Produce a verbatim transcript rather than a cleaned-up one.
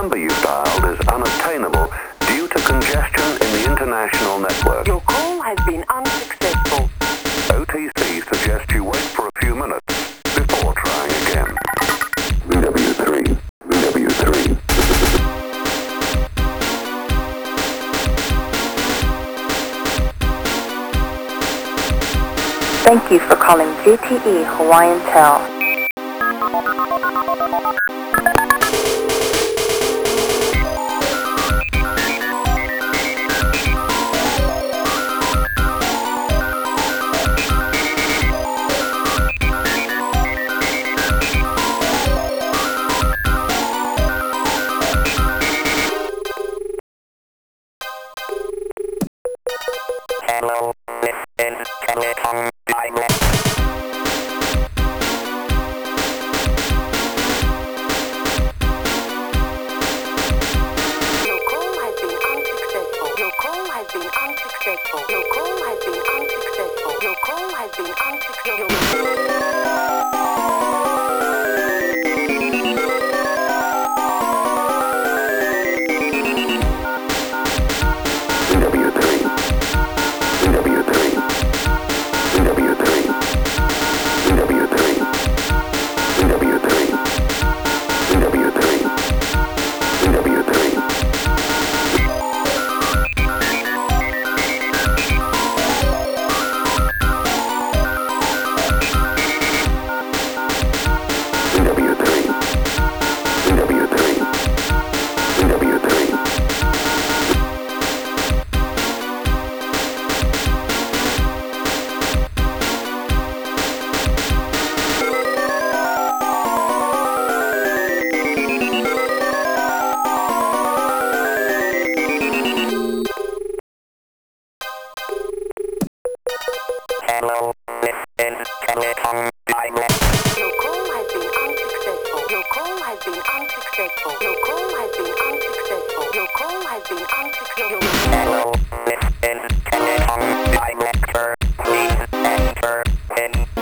number you've dialed is unattainable due to congestion in the international network. Your call has been unsuccessful. O T C suggests you wait for a few minutes before trying again. V W three. V W three. Thank you for calling G T E Hawaiian Tel. Hello, this is Telecom Direct. Your call has been unsuccessful. Your call has been unsuccessful. Your call has been unsuccessful. Your call has been unsuccessful. V W three. V W three. V W three. V W three. V W three. V W three. V W three. V W three. V W three. V W three. Hello, this is Telecom Direct. Your call has been unsuccessful. Your call has been unsuccessful. Your call has been unsuccessful. Your call has been unsuccessful. Hello, this is Telecom Director. Please enter PIN